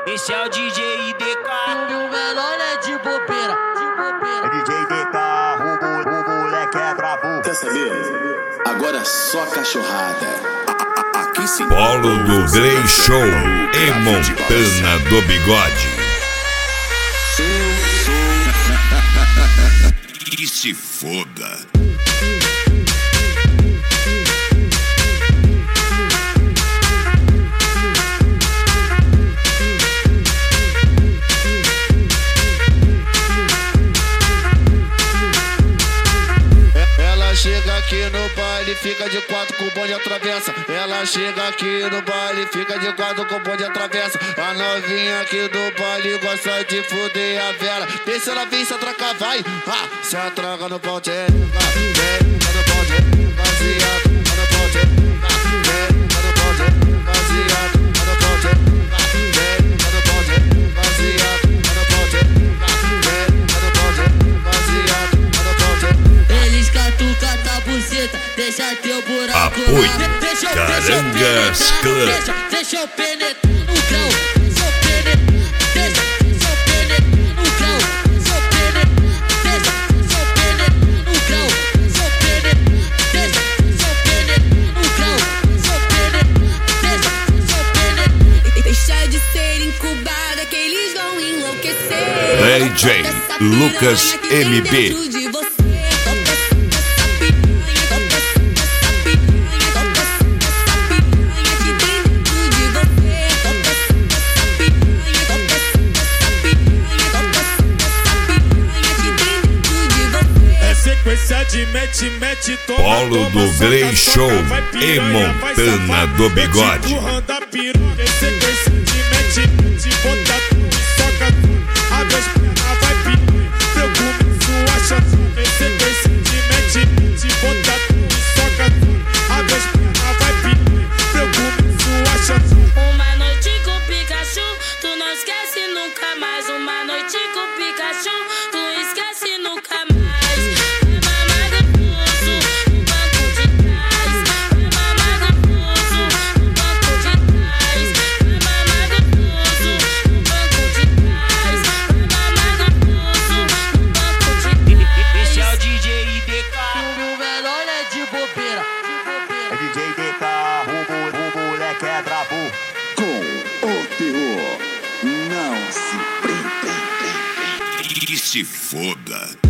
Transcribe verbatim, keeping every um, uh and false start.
Esse é o D J I D K. O meu menor é de bobeira, de bobeira. É D J I D K, o, o, o moleque é brabo. Quer saber? Agora é só cachorrada. Aqui sim. Polo do Grey Show e Montana do Bigode. Que se foda. Ela chega aqui no baile, fica de quatro com o bonde atravessa. Ela chega aqui no baile, fica de quatro com o bonde atravessa. A novinha aqui do baile gosta de fuder a vela. Vê se ela vem se atracar, vai. Ah, se atraca no pau, tchê. Vem, no pau, tchê. Baseado, no pau, tchê. Vem, no pau, tchê. Baseado, no pau, tchê. Vem, no pau, tchê. Baseado, no pau, tchê. Vem, no pau, tchê. Baseado, no pau, tchê. Eles catucam a buceta, deixa teu buraco. Apoio Deixa, Carangas deixa, Club. deixa, deixa eu penetrar no grão. Deixa eu penetrar, deixa, deixa eu penetrar no grão. Deixa eu penetrar, deixa, deixa eu penetrar no grão. Deixa eu penetrar, deixa, deixa eu penetrar no grão. Deixa eu penetrar, deixa, deixa eu penetrar. Deixa de ser incubada que eles vão enlouquecer. D J Lucas M B. Sequência de mete, mete, toma, Polo do Grey Show e Montana do Bigode. Sequência de mete, mete, bota tudo e soca tudo. Abre as pernas, vai piranha, preocupe sua chata. Sequência de mete, mete, bota tudo e soca tudo. Abre as pernas, vai piranha, preocupe sua chata. Uma noite com Pikachu, tu não esquece nunca mais. Uma noite com Pikachu, tu esquece nunca mais. É D J I D K, o, o, o moleque é brabo. Com o terror, não se prenda. Que se foda.